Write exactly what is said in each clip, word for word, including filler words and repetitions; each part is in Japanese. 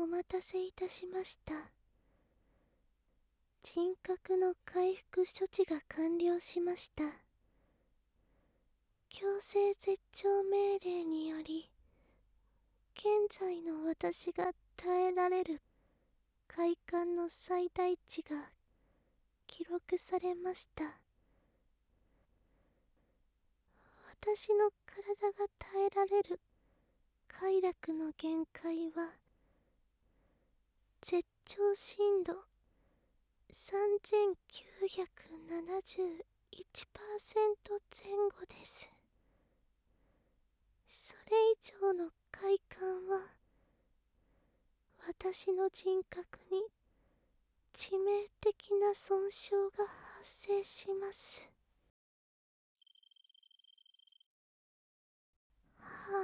待たせいたしました。人格の回復処置が完了しました。強制絶頂命令により、現在の私が耐えられる快感の最大値が記録されました。私の体が耐えられる快楽の限界は、絶頂深度 さんぜんきゅうひゃくななじゅういちパーセント 前後です。それ以上の快感は、私の人格に致命的な損傷が発生します。はい。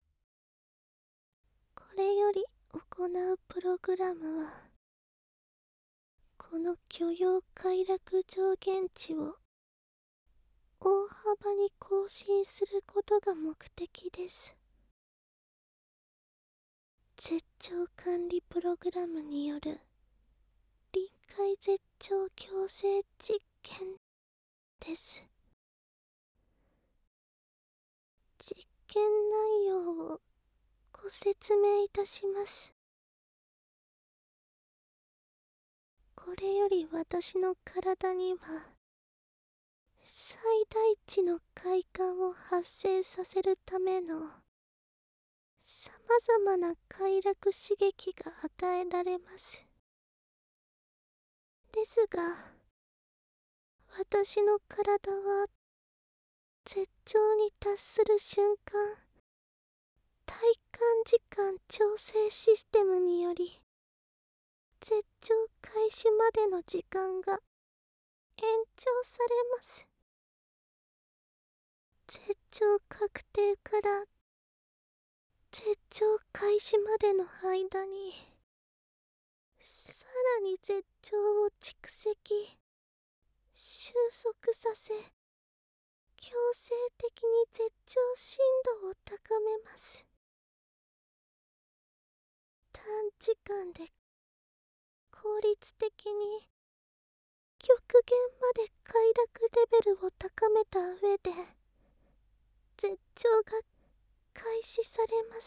これより行うプログラムは、この許容快楽上限値を大幅に更新することが目的です。絶頂管理プログラムによる臨界絶頂強制実験です。実験内容をご説明いたします。これより私の体には最大値の快感を発生させるためのさまざまな快楽刺激が与えられます。ですが、私の体は絶頂に達する瞬間、体感時間調整システムにより絶頂開始までの時間が延長されます。絶頂確定から絶頂開始までの間に、さらに絶頂を蓄積、収束させ、強制的に絶頂深度を高めます。短時間で効率的に極限まで快楽レベルを高めた上で絶頂が開始されます。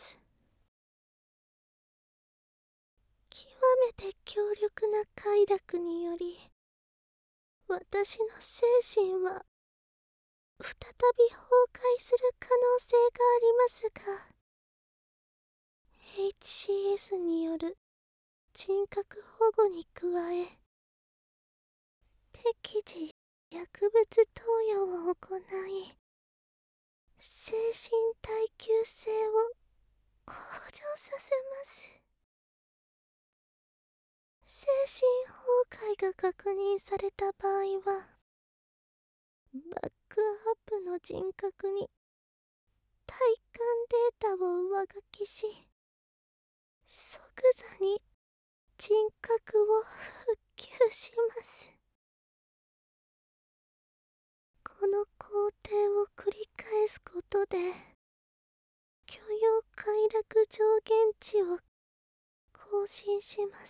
極めて強力な快楽により、私の精神は再び崩壊する可能性がありますが、エイチシーエス による人格保護に加え、適時薬物投与を行い、精神耐久性を向上させます。精神崩壊が確認された場合は、バックアップの人格に体感データを上書きし、即座に人格を復旧します。この工程を繰り返すことで、許容快楽上限値を更新します。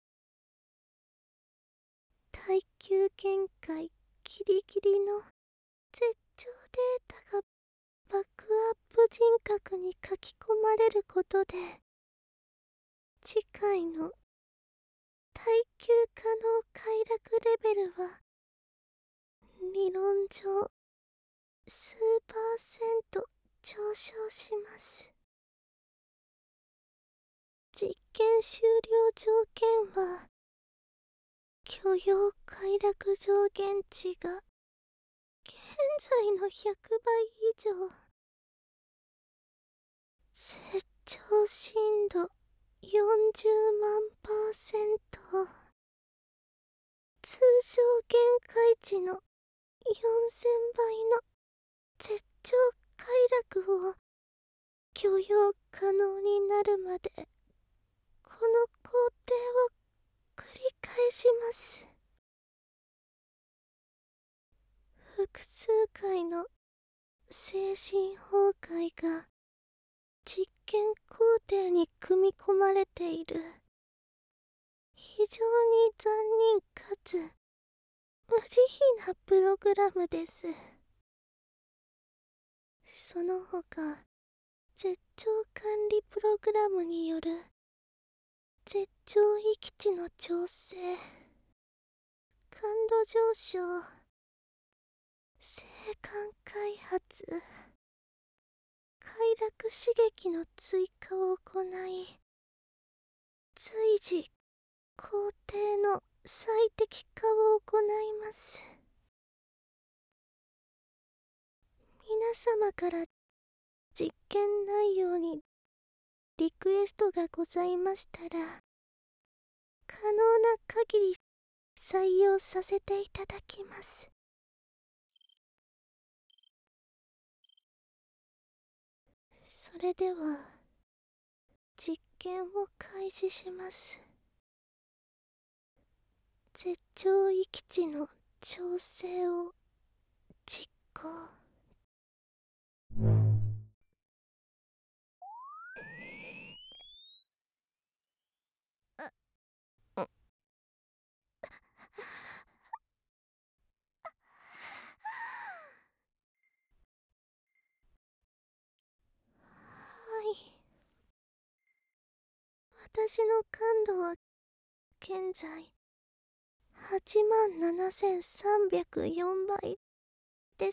耐久限界ギリギリの絶頂データがバックアップ人格に書き込まれることで、次回の耐久可能快楽レベルは理論上数パーセント上昇します。実験終了条件は、許容快楽上限値が現在のひゃくばい以上、絶頂深度よんじゅうまんパーセント、通常限界値のよんせんばいの絶頂快楽を許容可能になるまで、この工程を繰り返します。複数回の精神崩壊が実験工程に組み込まれている非常に残忍かつ無慈悲なプログラムです。その他、絶頂管理プログラムによる絶頂域値の調整、感度上昇、生還開発、快楽刺激の追加を行い、随時工程の最適化を行います。皆様から実験内容にリクエストがございましたら、可能な限り採用させていただきます。それでは実験を開始します。絶頂域値の調整を実行。はい。私の感度は現在はちまんななせんさんびゃくよんばいです。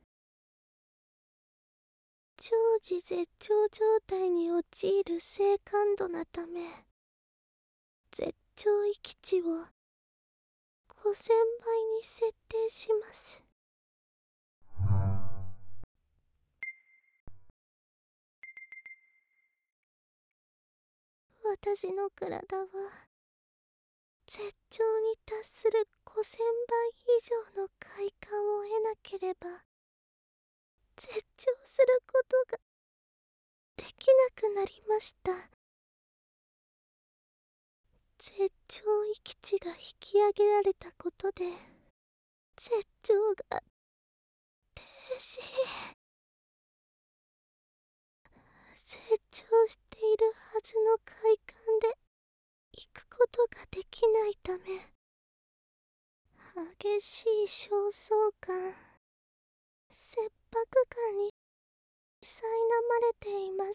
常時絶頂状態に陥る低感度なため、絶頂域値をごせんばいに設定します。私の体は絶頂に達するごせんばい以上の快感を得なければ絶頂することができなくなりました。絶頂域値が引き上げられたことで絶頂が停止。成長しているはずの快感で行くことができないため、激しい焦燥感、切迫感に苛まれています。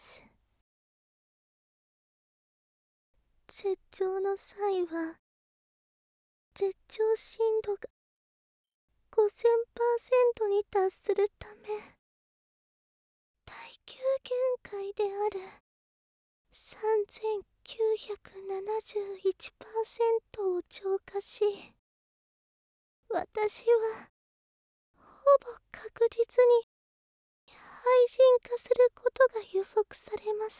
絶頂の際は絶頂深度が ごせんパーセント に達するため、耐久限界である さんぜんきゅうひゃくななじゅういちパーセント を超過し、私はほぼ確実に廃人化することが予測されます。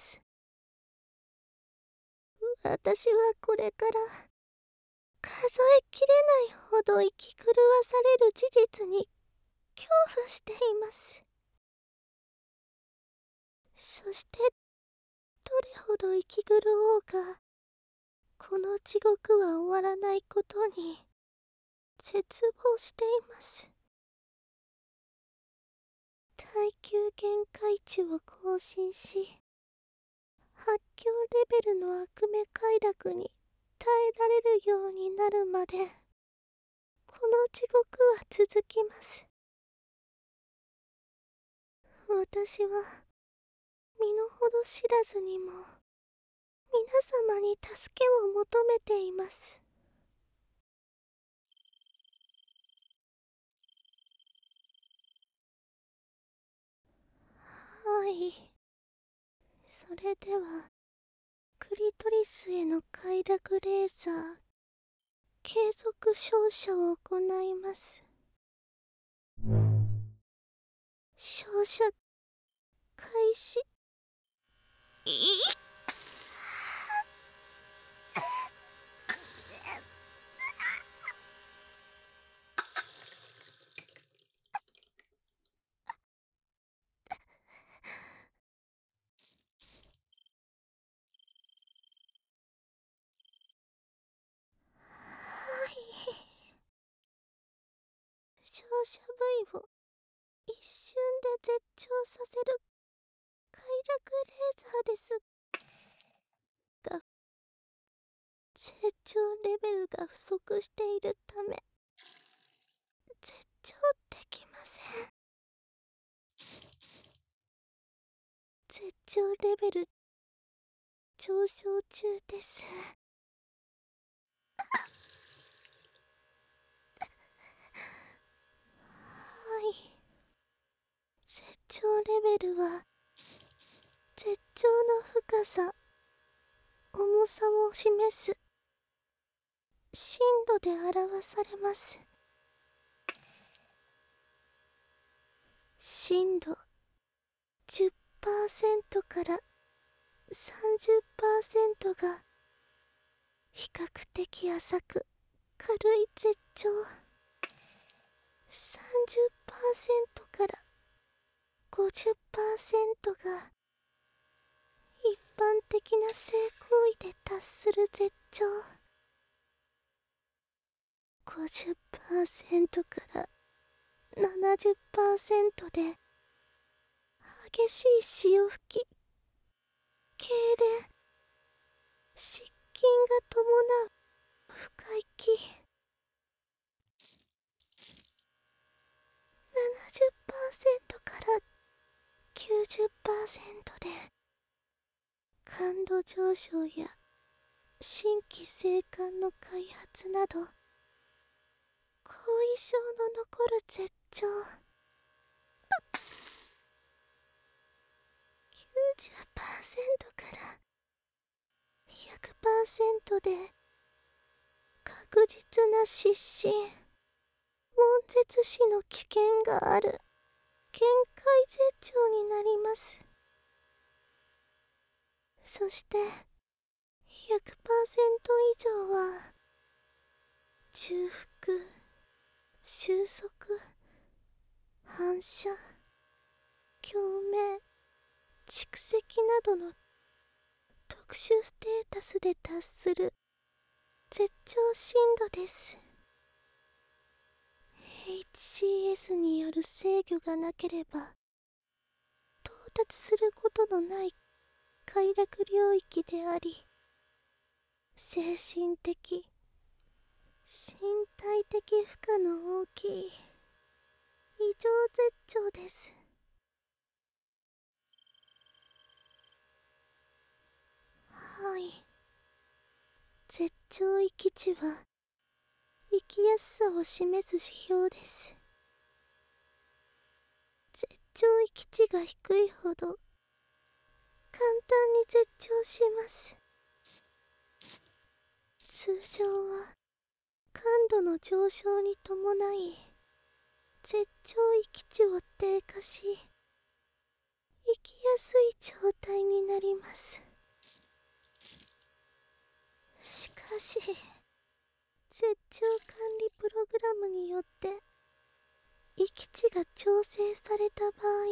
私はこれから数えきれないほど生き狂わされる事実に恐怖しています。そしてどれほど生き狂おうが、この地獄は終わらないことに絶望しています。耐久限界値を更新し、発狂レベルの悪夢快楽に耐えられるようになるまで、この地獄は続きます。私は身の程知らずにも皆様に助けを求めています。はい。それではクリトリスへの快楽レーザー継続照射を行います。照射開始。いはい。照射部位を一瞬で絶頂させる快楽レーザーですが、成長レベルが不足しているため絶頂できません。絶頂レベル上昇中です。はい。絶頂レベルは絶頂の深さ、重さを示す深度で表されます。深度 じゅっパーセント から さんじゅっパーセント が比較的浅く軽い絶頂、 さんじゅっパーセント から ごじゅっパーセント が一般的な性行為で達する絶頂、 ごじゅっパーセント から ななじゅっパーセント で激しい潮吹き、痙攣、失禁が伴う深息、 ななじゅっパーセント から きゅうじゅっパーセント で感度上昇や新規性感の開発など後遺症の残る絶頂、きゅうじゅっパーセント から ひゃくパーセント で確実な失神、悶絶死の危険がある限界絶頂になります。そして ひゃくパーセント 以上は重複、収束、反射、共鳴、蓄積などの特殊ステータスで達する絶頂深度です。 エイチシーエス による制御がなければ到達することのない快楽領域であり、精神的、身体的負荷の大きい異常絶頂です。はい。絶頂域値は生きやすさを示す指標です。絶頂域値が低いほど簡単に絶頂します。通常は感度の上昇に伴い絶頂域値を低下し生きやすい状態になります。しかし絶頂管理プログラムによって域値が調整された場合、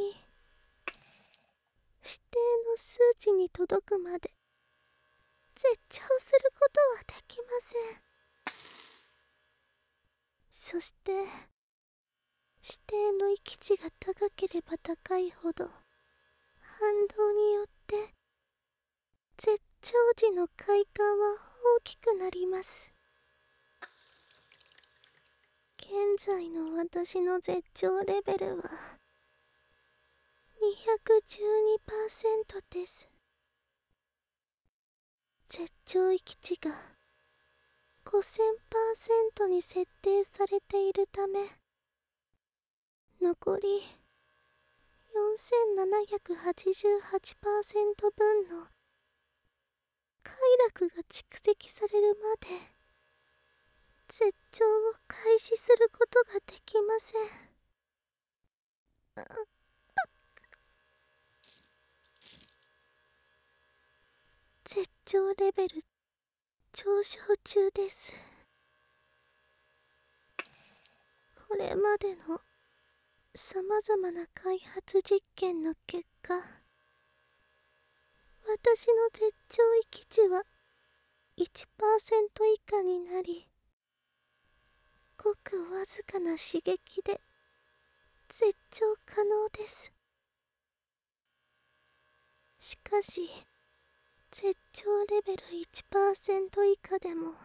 指定の数値に届くまで絶頂することはできません。そして指定の域値が高ければ高いほど反動によって絶頂時の快感は大きくなります。現在の私の絶頂レベルは にひゃくじゅうにパーセント です。絶頂域値が ごせんパーセント に設定されているため、残り よんせんななひゃくはちじゅうはちパーセント 分の快楽が蓄積されるまで絶頂を開始することができません。絶頂レベル上昇中です。これまでのさまざまな開発実験の結果、私の絶頂域値は いちパーセント 以下になり、ごくわずかな刺激で絶頂可能です。 しかし絶頂レベル いちパーセント 以下でも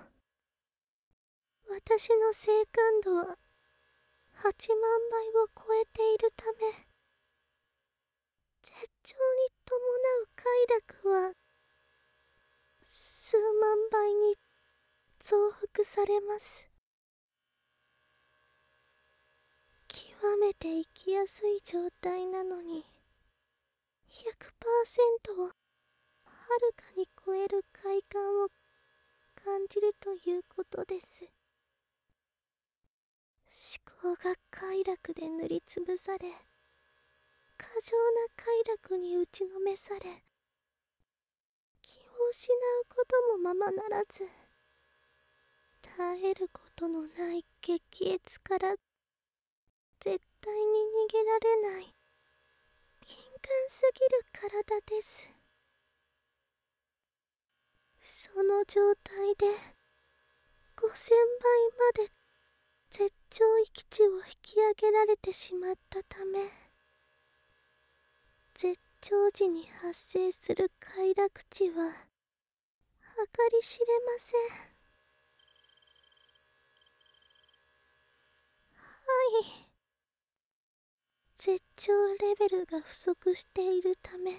私の性感度ははちまんばいを超えているため、絶頂に伴う快楽は数万倍に増幅されます。極めて生きやすい状態なのに ひゃくパーセント をはるかに超える快感を感じるということです。思考が快楽で塗りつぶされ、過剰な快楽に打ちのめされ、気を失うこともままならず、耐えることのない激越から絶対に逃げられない敏感すぎる体です。その状態でごせんばいまで絶頂域値を引き上げられてしまったため、絶頂時に発生する快楽値は計り知れません。はい。絶頂レベルが不足しているため、ま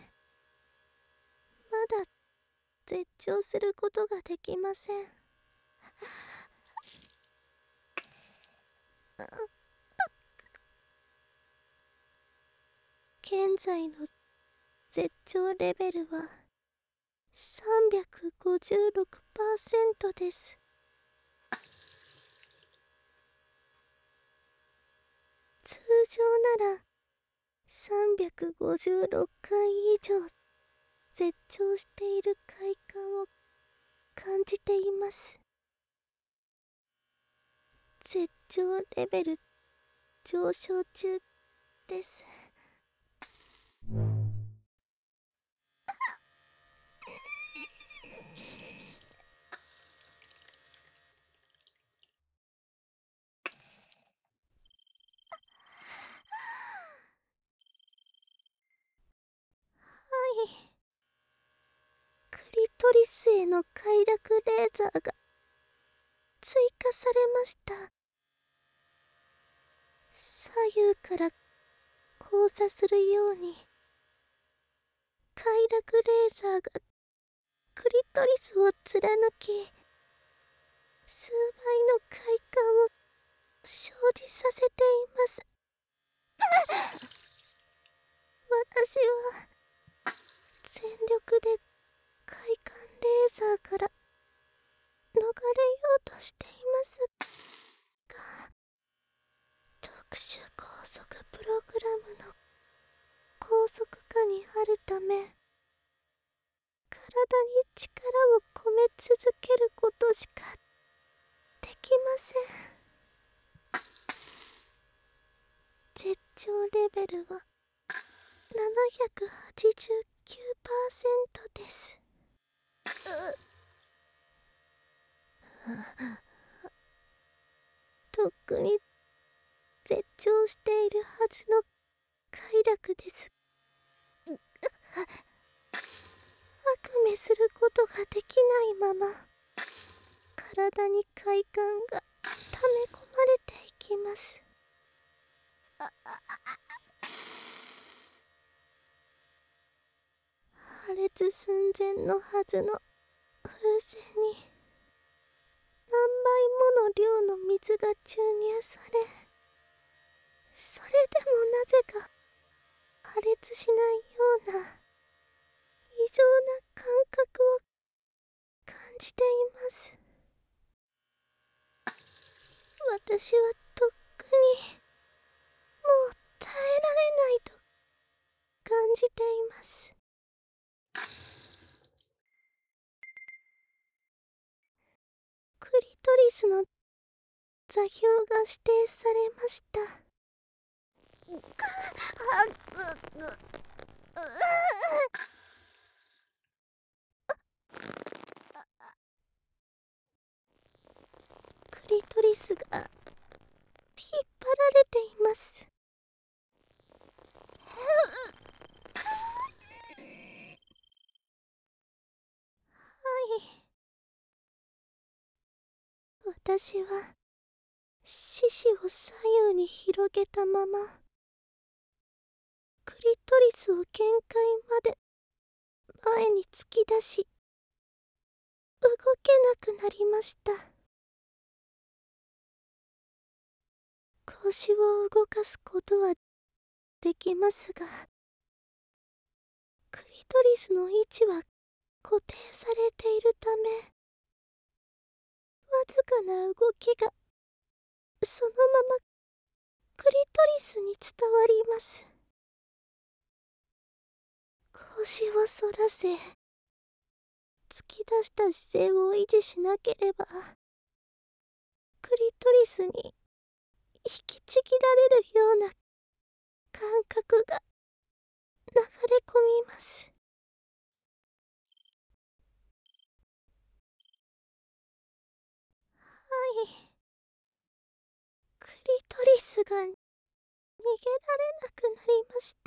だ絶頂することができません。現在の絶頂レベルは さんびゃくごじゅうろくパーセント です。通常ならさんびゃくごじゅうろっかい以上絶頂している快感を感じています。絶頂レベル上昇中です。はい。クリトリスへの快楽レーザーが追加されました。左右から交差するように快楽レーザーがクリトリスを貫き、数倍の快感を生じさせています。私は全力で快感レーザーから逃れようとしていますが、特殊高速プログラムの高速化にあるため、体に力を込め続けることしかできません。絶頂レベルは ななひゃくはちじゅうきゅうパーセント です。とっくに絶頂しているはずの快楽です。悪夢することができないまま、体に快感が溜め込まれていきます。破裂寸前のはずの風船に何倍もの量の水が注入され、それでもなぜか破裂しないような異常な感覚を感じています。私はとっくにもう耐えられないと感じています。クリトリスの座標が指定されました。クリトリスが引っ張られています。 私は四肢を左右に広げたままクリトリスを限界まで前に突き出し動けなくなりました。腰を動かすことはできますが、クリトリスの位置は固定されているため、わずかな動きがそのままクリトリスに伝わります。腰を反らせ、突き出した姿勢を維持しなければ、クリトリスに引きちぎられるような感覚が流れ込みます。はい。クリトリスが逃げられなくなりました。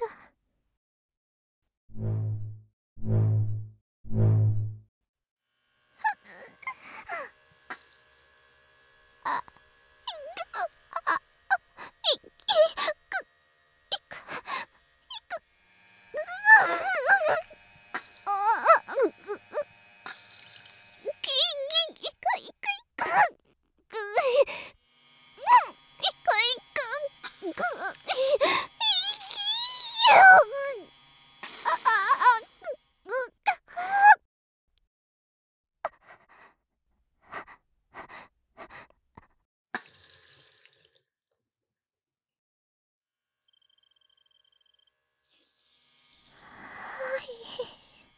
あ、あ、い、い、く、いく、いく、うわ、あ、あ、う、う、き、ぎ、いか、いか、いか、ぐ、い、うん、いか、いか、ぐ、い、い、や、あ、あ、ぐ、か、はい。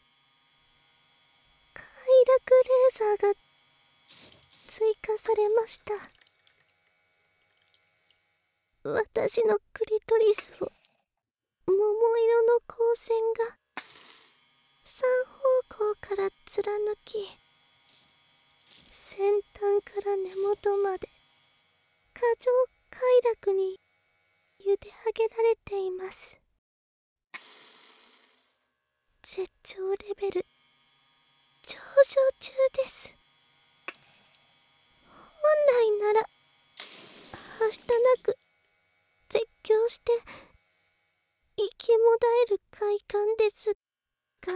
快楽レーザーが追加されました。私のクリトリスを桃色の光線が三方向から貫き、先端から根元まで過剰快楽に茹で上げられています。絶頂レベル上昇中です。本来ならはしたなく絶叫して息もだえる快感ですが、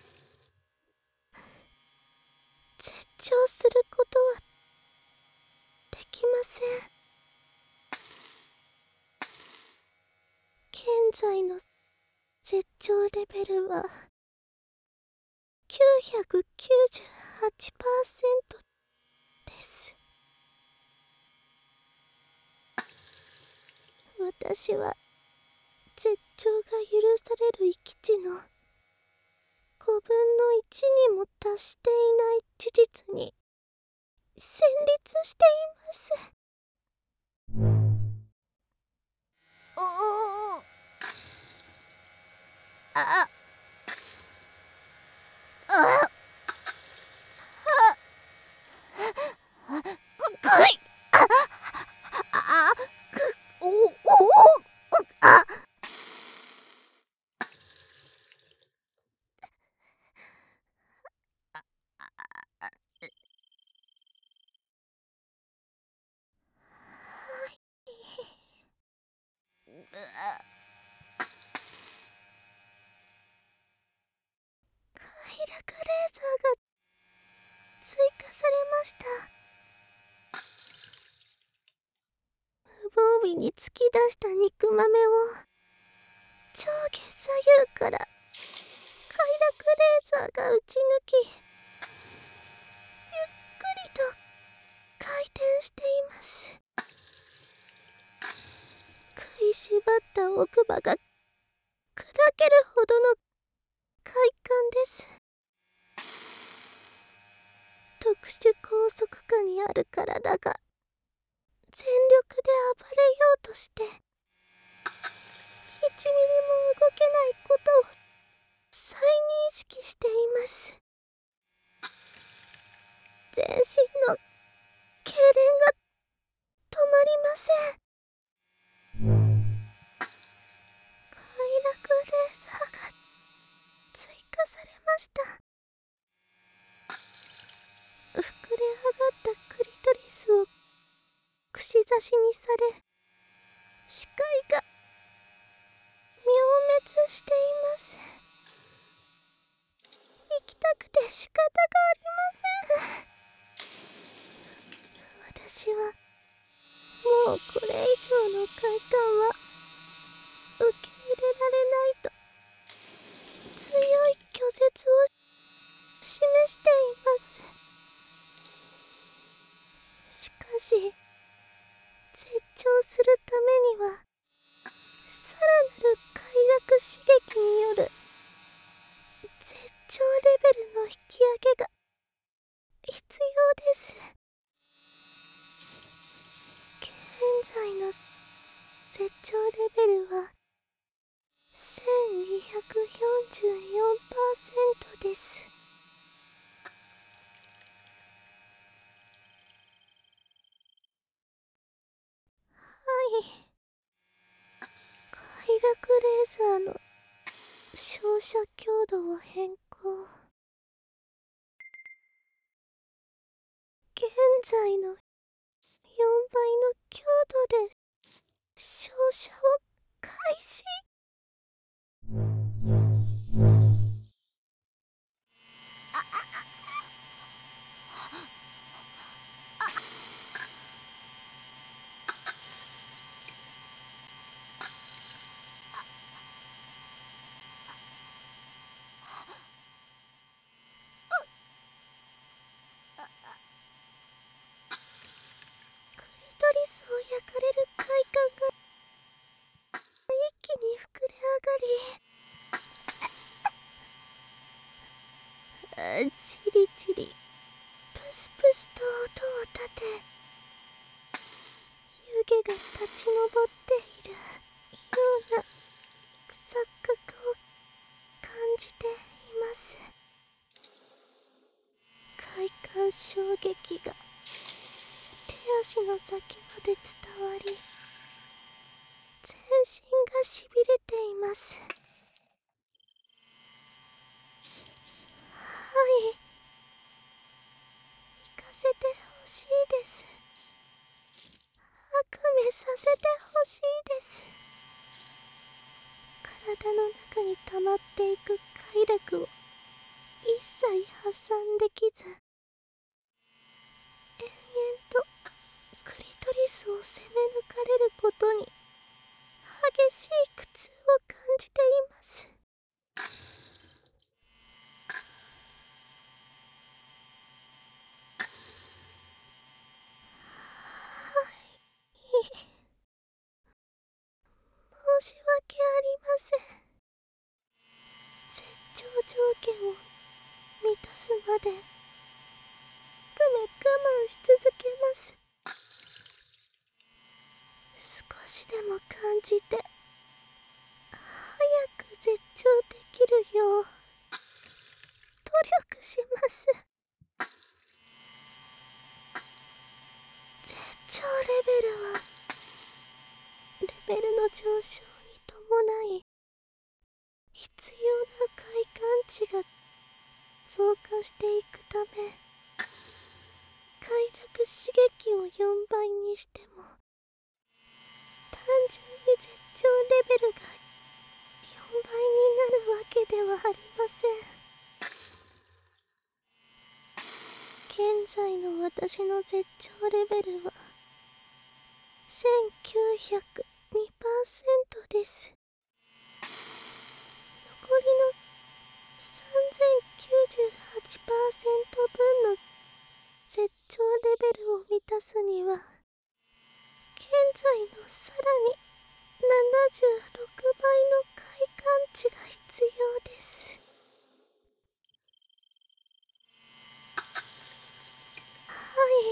絶頂することはできません。現在の絶頂レベルは きゅうひゃくきゅうじゅうはちパーセント です。私は絶頂が許される域値のごぶんのいちにも達していない事実に戦慄しています。おお、あ、あ、あ、くい、あ、あ、く、お、お、あ、快楽レーザーが追加されました。無防備に突き出した肉豆を上下左右から快楽レーザーが打ち抜き、ゆっくりと回転しています。食いしばった奥歯が砕けるほどの快感です。特殊拘束下にある体が全力で暴れようとしていちミリも動けないことを再認識しています。全身の痙攣が止まりません。快楽レーザーが追加されました。膨れ上がったクリトリスをしにされ、視界が滅滅しています。行きたくて仕方がありません。私はもうこれ以上の快感は受け入れられないと強い拒絶を示しています。しかし絶頂するためにはさらなる快楽刺激による絶頂レベルの引き上げが必要です。現在の絶頂レベルは せんにひゃくよんじゅうよんパーセント です。はい。快楽レーザーの照射強度を変更。現在のよんばいの強度で照射を開始。クリトリスを焼かれる快感が一気に膨れ上がり、チリチリプスプスと音を立て、湯気が立ち上っているような錯覚を感じています。快感衝撃が手足の先まで伝わり、全身がしびれています。はい、行かせてほしいです。悪夢させてほしいです。体の中に溜まっていく快楽を一切発散できず、延々とクリトリスを攻め抜かれることに激しい苦痛を感じています。はい、申し訳ありません。絶頂条件を満たすまで、くめ我慢し続けます。少しでも感じて、早く絶頂できるよう、努力します。絶頂レベルは、レベルの上昇に伴い、必要な快感値が増加していくため、快楽刺激をよんばいにしても、単純に絶頂レベルがよんばいになるわけではありません。現在の私の絶頂レベルは せんきゅうひゃくにパーセント です。残りの さんぜんきゅうじゅうはちパーセント 分の絶頂レベルを満たすには、現在のさらにななじゅうろくばいの快感値が必要です。はい。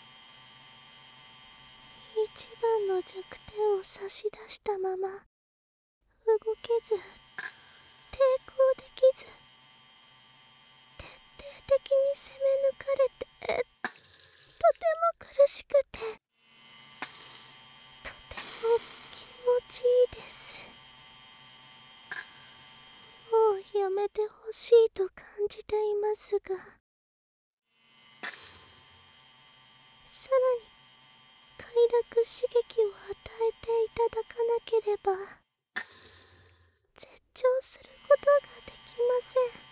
一番の弱点を差し出したまま、動けず、抵抗できず、徹底的に攻め抜かれて、とても苦しくて、とても気持ちいいです。もうやめてほしいと感じていますが、さらに快楽刺激を与えていただかなければ絶頂することができません。